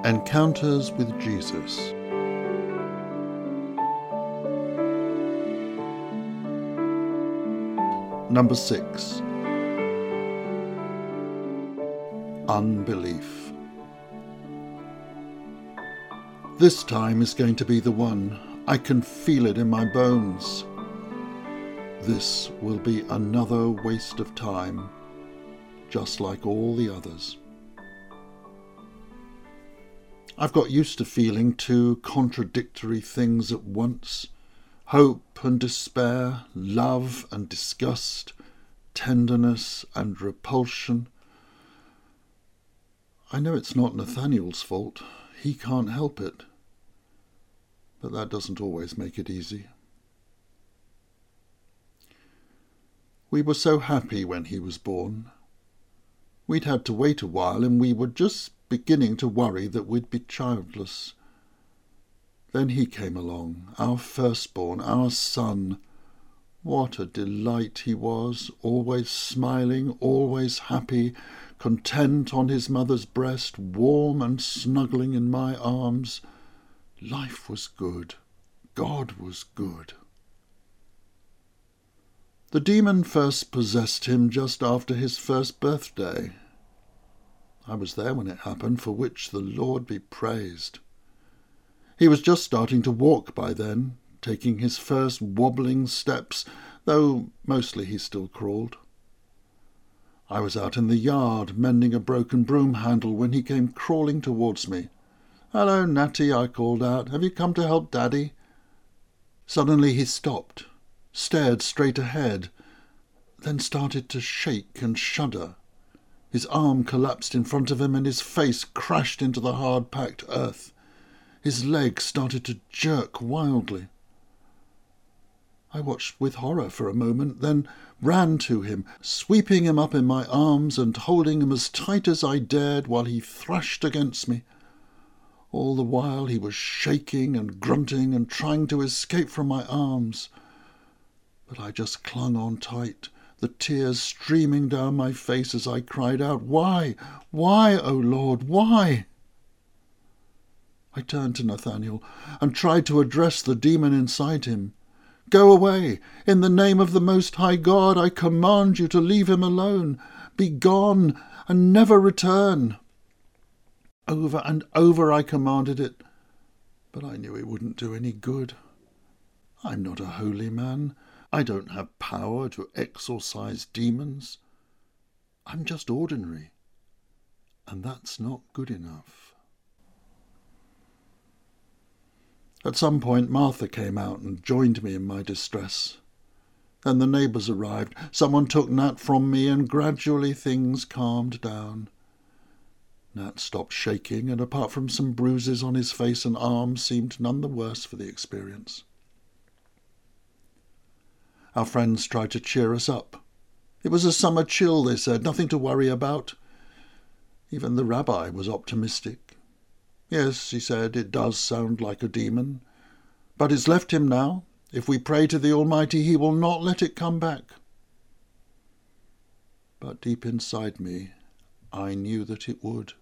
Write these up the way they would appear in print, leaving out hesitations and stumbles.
Encounters with Jesus. Number 6. Unbelief. This time is going to be the one. I can feel it in my bones. This will be another waste of time, just like all the others. I've got used to feeling two contradictory things at once: hope and despair, love and disgust, tenderness and repulsion. I know it's not Nathaniel's fault. He can't help it. But that doesn't always make it easy. We were so happy when he was born. We'd had to wait a while, and we were just beginning to worry that we'd be childless. Then he came along, our firstborn, our son. What a delight he was, always smiling, always happy, content on his mother's breast, warm and snuggling in my arms. Life was good. God was good. The demon first possessed him just after his first birthday. I was there when it happened, for which the Lord be praised. He was just starting to walk by then, taking his first wobbling steps, though mostly he still crawled. I was out in the yard mending a broken broom handle when he came crawling towards me. "Hello, Natty," I called out. "Have you come to help Daddy?" Suddenly he stopped, stared straight ahead, then started to shake and shudder. His arm collapsed in front of him and his face crashed into the hard-packed earth. His legs started to jerk wildly. I watched with horror for a moment, then ran to him, sweeping him up in my arms and holding him as tight as I dared while he thrashed against me. All the while he was shaking and grunting and trying to escape from my arms. But I just clung on tight, the tears streaming down my face as I cried out, "Why? Why, O Lord, why?" I turned to Nathaniel and tried to address the demon inside him. "Go away! In the name of the Most High God, I command you to leave him alone. Be gone and never return." Over and over I commanded it, but I knew it wouldn't do any good. I'm not a holy man. I don't have power to exorcise demons. I'm just ordinary, and that's not good enough. At some point Martha came out and joined me in my distress. Then the neighbours arrived. Someone took Nat from me, and gradually things calmed down. Nat stopped shaking, and apart from some bruises on his face and arms, seemed none the worse for the experience. Our friends tried to cheer us up. It was a summer chill, they said, nothing to worry about. Even the rabbi was optimistic. "Yes," he said, "it does sound like a demon. But it's left him now. If we pray to the Almighty, he will not let it come back." But deep inside me, I knew that it would.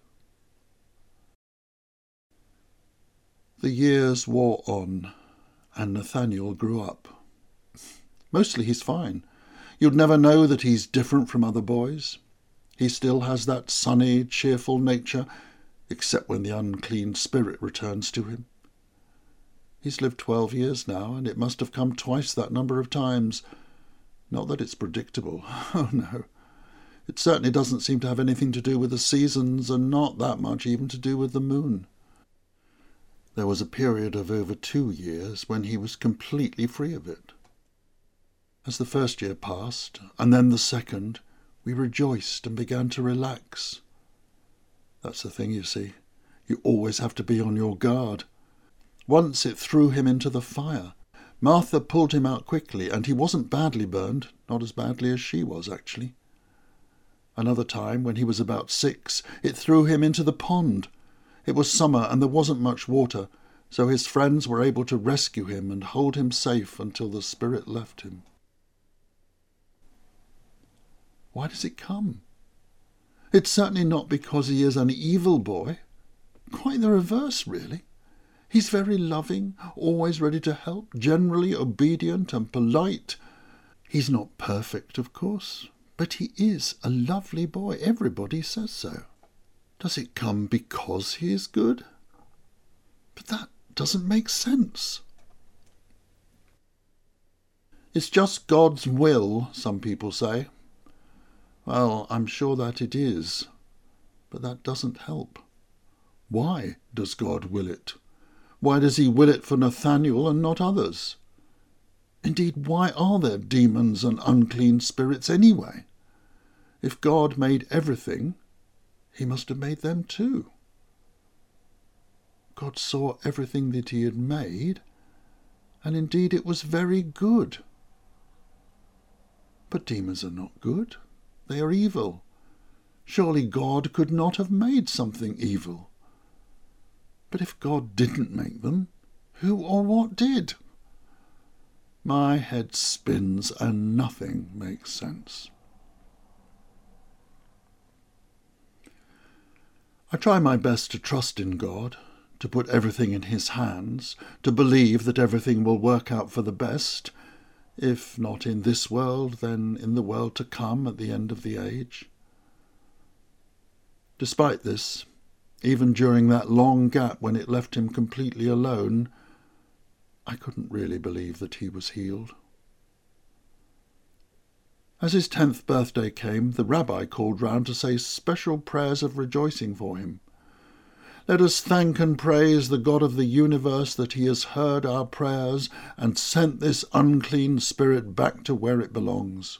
The years wore on, and Nathaniel grew up. Mostly he's fine. You'd never know that he's different from other boys. He still has that sunny, cheerful nature, except when the unclean spirit returns to him. He's lived 12 years now, and it must have come twice that number of times. Not that it's predictable. Oh, no. It certainly doesn't seem to have anything to do with the seasons, and not that much even to do with the moon. There was a period of over 2 years when he was completely free of it. As the first year passed, and then the second, we rejoiced and began to relax. That's the thing, you see. You always have to be on your guard. Once it threw him into the fire. Martha pulled him out quickly, and he wasn't badly burned, not as badly as she was, actually. Another time, when he was about 6, it threw him into the pond. It was summer, and there wasn't much water, so his friends were able to rescue him and hold him safe until the spirit left him. Why does it come? It's certainly not because he is an evil boy. Quite the reverse, really. He's very loving, always ready to help, generally obedient and polite. He's not perfect, of course, but he is a lovely boy. Everybody says so. Does it come because he is good? But that doesn't make sense. It's just God's will, some people say. Well, I'm sure that it is, but that doesn't help. Why does God will it? Why does he will it for Nathaniel and not others? Indeed, why are there demons and unclean spirits anyway? If God made everything, he must have made them too. God saw everything that he had made, and indeed it was very good. But demons are not good. They are evil. Surely God could not have made something evil. But if God didn't make them, who or what did? My head spins and nothing makes sense. I try my best to trust in God, to put everything in his hands, to believe that everything will work out for the best, if not in this world, then in the world to come at the end of the age. Despite this, even during that long gap when it left him completely alone, I couldn't really believe that he was healed. As his 10th birthday came, the rabbi called round to say special prayers of rejoicing for him. Let us thank and praise the God of the universe that he has heard our prayers and sent this unclean spirit back to where it belongs.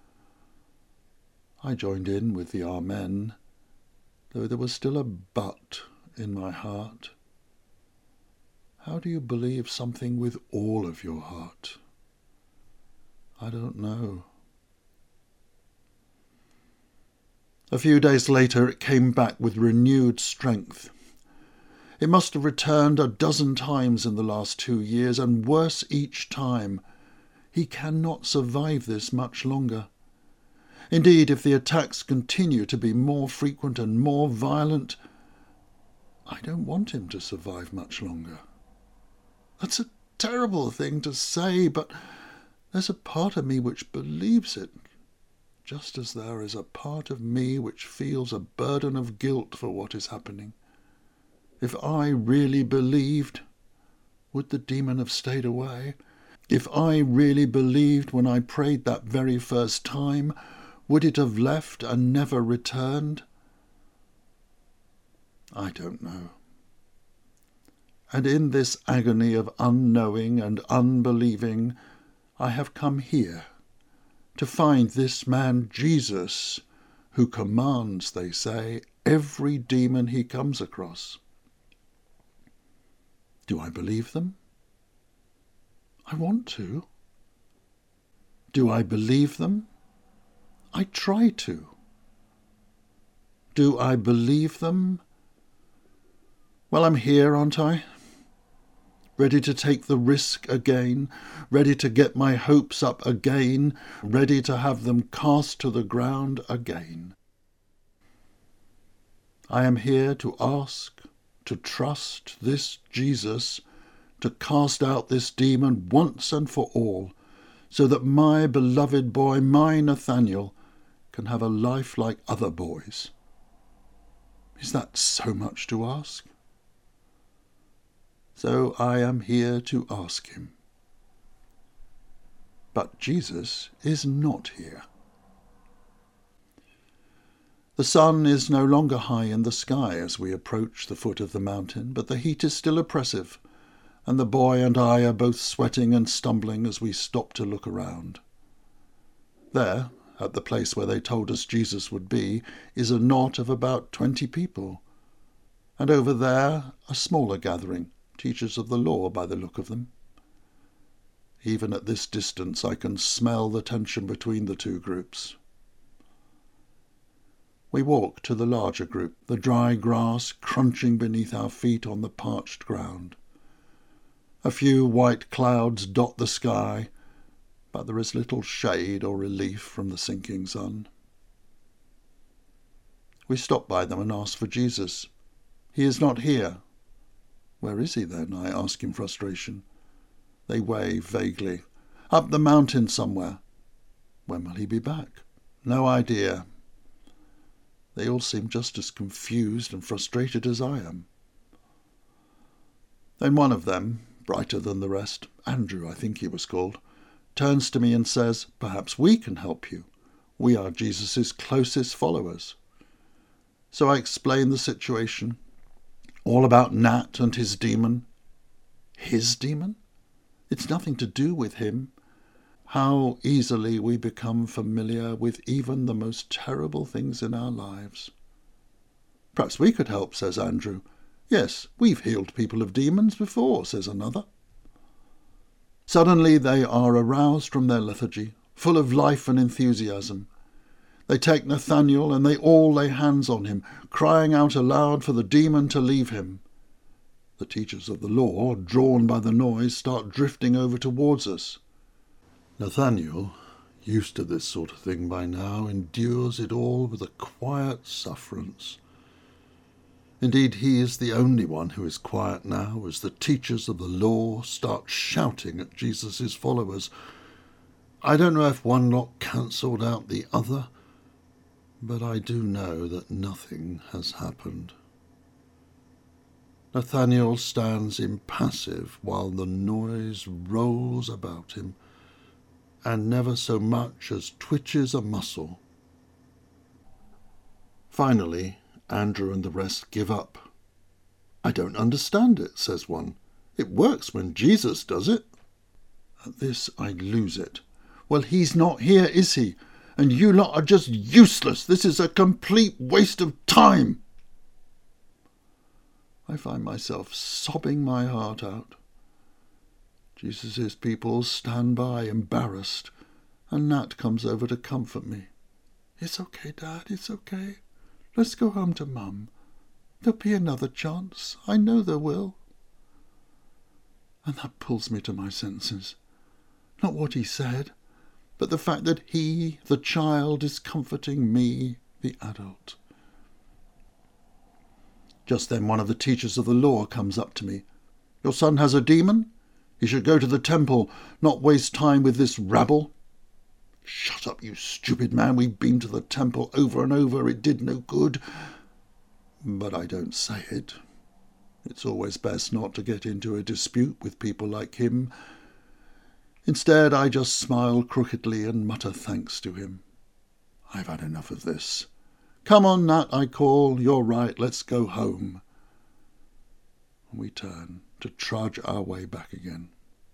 I joined in with the Amen, though there was still a but in my heart. How do you believe something with all of your heart? I don't know. A few days later it came back with renewed strength. It must have returned a dozen times in the last 2 years, and worse each time. He cannot survive this much longer. Indeed, if the attacks continue to be more frequent and more violent, I don't want him to survive much longer. That's a terrible thing to say, but there's a part of me which believes it, just as there is a part of me which feels a burden of guilt for what is happening. If I really believed, would the demon have stayed away? If I really believed when I prayed that very first time, would it have left and never returned? I don't know. And in this agony of unknowing and unbelieving, I have come here to find this man Jesus, who commands, they say, every demon he comes across. Do I believe them? I want to. Do I believe them? I try to. Do I believe them? Well, I'm here, aren't I? Ready to take the risk again, ready to get my hopes up again, ready to have them cast to the ground again. I am here to ask, to trust this Jesus, to cast out this demon once and for all, so that my beloved boy, my Nathaniel, can have a life like other boys. Is that so much to ask? So I am here to ask him. But Jesus is not here. The sun is no longer high in the sky as we approach the foot of the mountain, but the heat is still oppressive, and the boy and I are both sweating and stumbling as we stop to look around. There, at the place where they told us Jesus would be, is a knot of about 20 people, and over there a smaller gathering, teachers of the law by the look of them. Even at this distance I can smell the tension between the two groups. We walk to the larger group, the dry grass crunching beneath our feet on the parched ground. A few white clouds dot the sky, but there is little shade or relief from the sinking sun. We stop by them and ask for Jesus. He is not here. Where is he then? I ask in frustration. They wave vaguely. Up the mountain somewhere. When will he be back? No idea. They all seem just as confused and frustrated as I am. Then one of them, brighter than the rest, Andrew I think he was called, turns to me and says, "Perhaps we can help you. We are Jesus' closest followers." So I explain the situation, all about Nat and his demon. His demon? It's nothing to do with him. How easily we become familiar with even the most terrible things in our lives. "Perhaps we could help," says Andrew. "Yes, we've healed people of demons before," says another. Suddenly they are aroused from their lethargy, full of life and enthusiasm. They take Nathanael and they all lay hands on him, crying out aloud for the demon to leave him. The teachers of the law, drawn by the noise, start drifting over towards us. Nathanael, used to this sort of thing by now, endures it all with a quiet sufferance. Indeed, he is the only one who is quiet now, as the teachers of the law start shouting at Jesus' followers. I don't know if one lot cancelled out the other, but I do know that nothing has happened. Nathanael stands impassive while the noise rolls about him, and never so much as twitches a muscle. Finally, Andrew and the rest give up. "I don't understand it," says one. "It works when Jesus does it." At this I lose it. "Well, he's not here, is he? And you lot are just useless. This is a complete waste of time." I find myself sobbing my heart out. Jesus' people stand by, embarrassed, and Nat comes over to comfort me. "It's okay, Dad, it's okay. Let's go home to Mum. There'll be another chance. I know there will." And that pulls me to my senses. Not what he said, but the fact that he, the child, is comforting me, the adult. Just then one of the teachers of the law comes up to me. "Your son has a demon? He should go to the temple, not waste time with this rabble." "Shut up, you stupid man. We've been to the temple over and over. It did no good." But I don't say it. It's always best not to get into a dispute with people like him. Instead, I just smile crookedly and mutter thanks to him. I've had enough of this. "Come on, Nat," I call. "You're right. Let's go home." And we turn to trudge our way back again.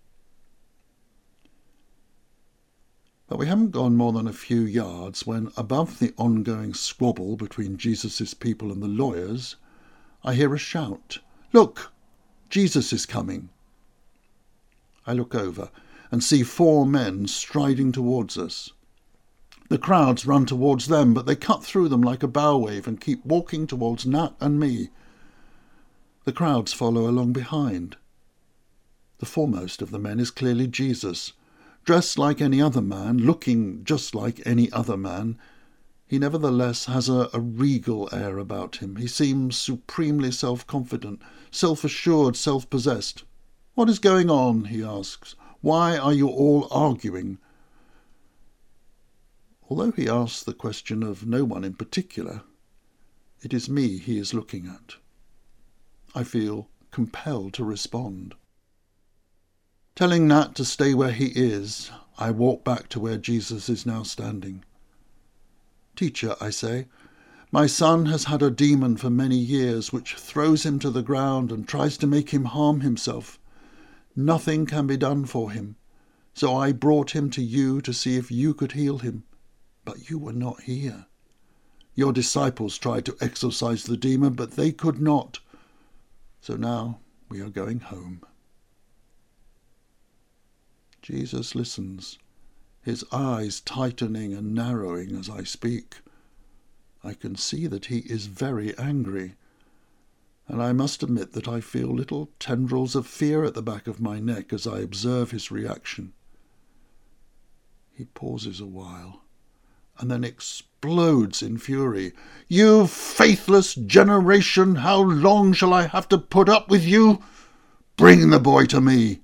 But we haven't gone more than a few yards when, above the ongoing squabble between Jesus' people and the lawyers, I hear a shout. "Look! Jesus is coming!" I look over and see 4 men striding towards us. The crowds run towards them, but they cut through them like a bow wave and keep walking towards Nat and me. The crowds follow along behind. The foremost of the men is clearly Jesus. Dressed like any other man, looking just like any other man, he nevertheless has a regal air about him. He seems supremely self-confident, self-assured, self-possessed. "What is going on?" he asks. "Why are you all arguing?" Although he asks the question of no one in particular, it is me he is looking at. I feel compelled to respond. Telling Nat to stay where he is, I walk back to where Jesus is now standing. "Teacher," I say, "my son has had a demon for many years which throws him to the ground and tries to make him harm himself. Nothing can be done for him, so I brought him to you to see if you could heal him. But you were not here. Your disciples tried to exorcise the demon, but they could not. So now we are going home." Jesus listens, his eyes tightening and narrowing as I speak. I can see that he is very angry, and I must admit that I feel little tendrils of fear at the back of my neck as I observe his reaction. He pauses a while, and then explodes in fury. "You faithless generation, how long shall I have to put up with you? Bring the boy to me."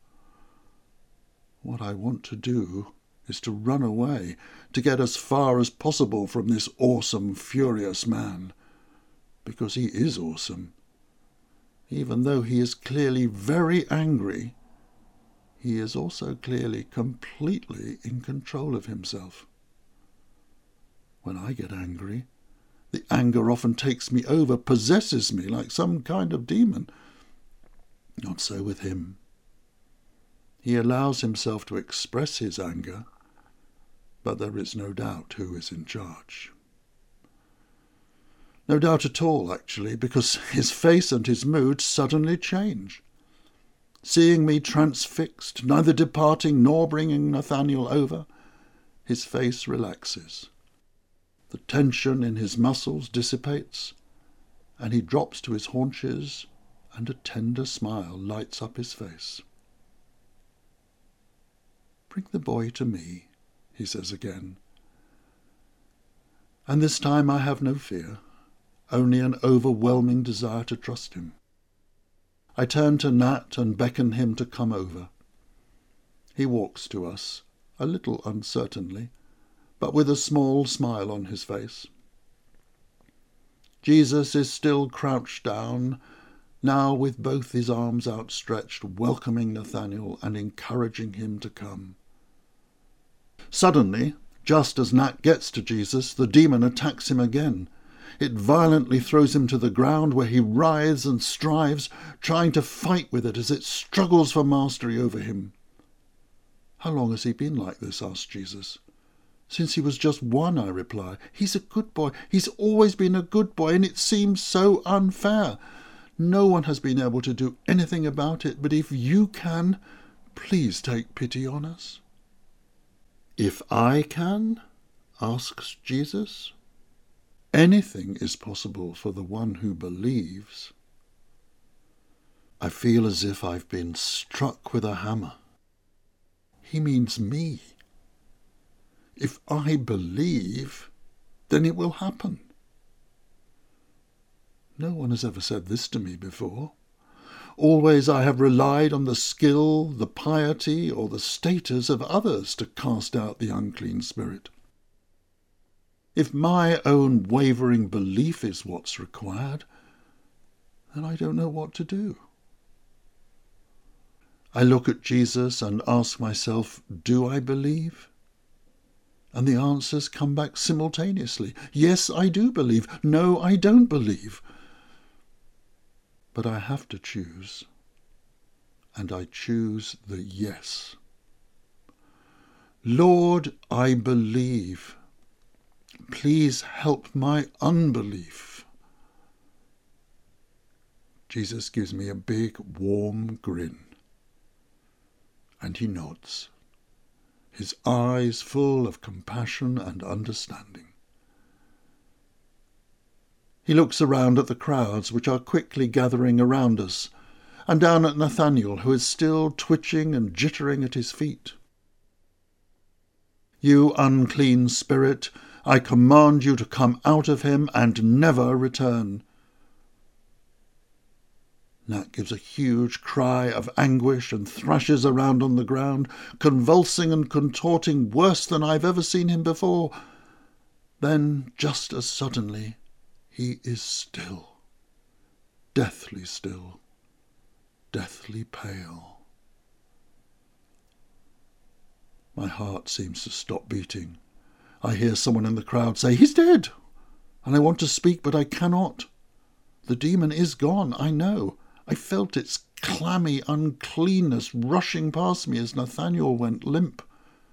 What I want to do is to run away, to get as far as possible from this awesome, furious man, because he is awesome. Even though he is clearly very angry, he is also clearly completely in control of himself. When I get angry, the anger often takes me over, possesses me like some kind of demon. Not so with him. He allows himself to express his anger, but there is no doubt who is in charge. No doubt at all, actually, because his face and his mood suddenly change. Seeing me transfixed, neither departing nor bringing Nathanael over, his face relaxes. The tension in his muscles dissipates, and he drops to his haunches, and a tender smile lights up his face. "Bring the boy to me," he says again. And this time I have no fear, only an overwhelming desire to trust him. I turn to Nat and beckon him to come over. He walks to us, a little uncertainly, but with a small smile on his face. Jesus is still crouched down, now with both his arms outstretched, welcoming Nathanael and encouraging him to come. Suddenly, just as Nat gets to Jesus, the demon attacks him again. It violently throws him to the ground, where he writhes and strives, trying to fight with it as it struggles for mastery over him. "How long has he been like this?" asks Jesus. "Since he was just 1, I reply. "He's a good boy. He's always been a good boy, and it seems so unfair. No one has been able to do anything about it, but if you can, please take pity on us." "If I can?" asks Jesus. "Anything is possible for the one who believes." I feel as if I've been struck with a hammer. He means me. If I believe, then it will happen. No one has ever said this to me before. Always I have relied on the skill, the piety, or the status of others to cast out the unclean spirit. If my own wavering belief is what's required, then I don't know what to do. I look at Jesus and ask myself, do I believe? And the answers come back simultaneously. Yes, I do believe. No, I don't believe. But I have to choose, and I choose the yes. Lord, I believe. Please help my unbelief. Jesus gives me a big, warm grin, and he nods, his eyes full of compassion and understanding. He looks around at the crowds which are quickly gathering around us, and down at Nathanael, who is still twitching and jittering at his feet. You unclean spirit, I command you to come out of him and never return. Nat gives a huge cry of anguish and thrashes around on the ground, convulsing and contorting worse than I've ever seen him before. Then, just as suddenly, he is still, deathly still, deathly pale. My heart seems to stop beating. I hear someone in the crowd say, "He's dead!" And I want to speak, but I cannot. The demon is gone, I know. I felt its clammy uncleanness rushing past me as Nathanael went limp.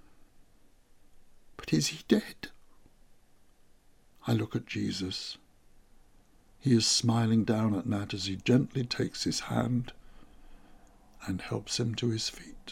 But is he dead? I look at Jesus. He is smiling down at Nat as he gently takes his hand and helps him to his feet.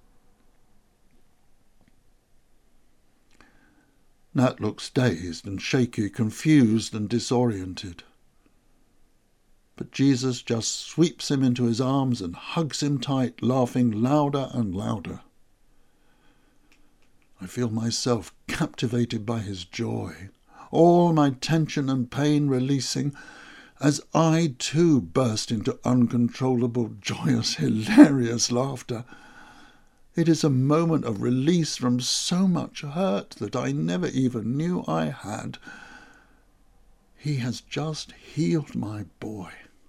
Nat looks dazed and shaky, confused and disoriented. But Jesus just sweeps him into his arms and hugs him tight, laughing louder and louder. I feel myself captivated by his joy, all my tension and pain releasing, as I too burst into uncontrollable, joyous, hilarious laughter. It is a moment of release from so much hurt that I never even knew I had. He has just healed my boy.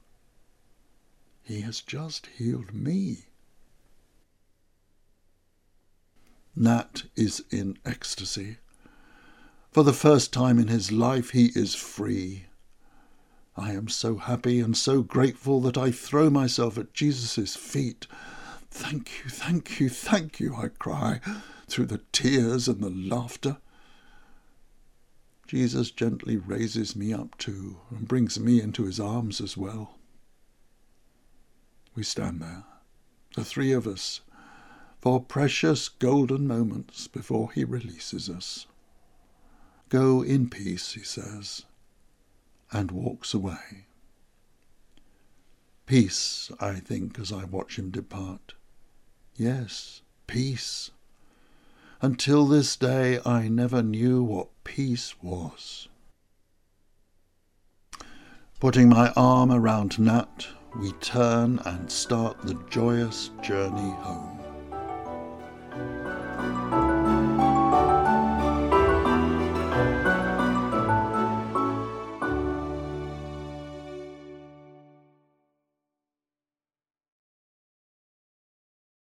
He has just healed me. Nat is in ecstasy. For the first time in his life he is free. I am so happy and so grateful that I throw myself at Jesus' feet. Thank you, thank you, thank you, I cry, through the tears and the laughter. Jesus gently raises me up too, and brings me into his arms as well. We stand there, the three of us, for precious golden moments before he releases us. Go in peace, he says, and walks away. Peace, I think, as I watch him depart. Yes, peace. Until this day I never knew what peace was. Putting my arm around Nat, we turn and start the joyous journey home.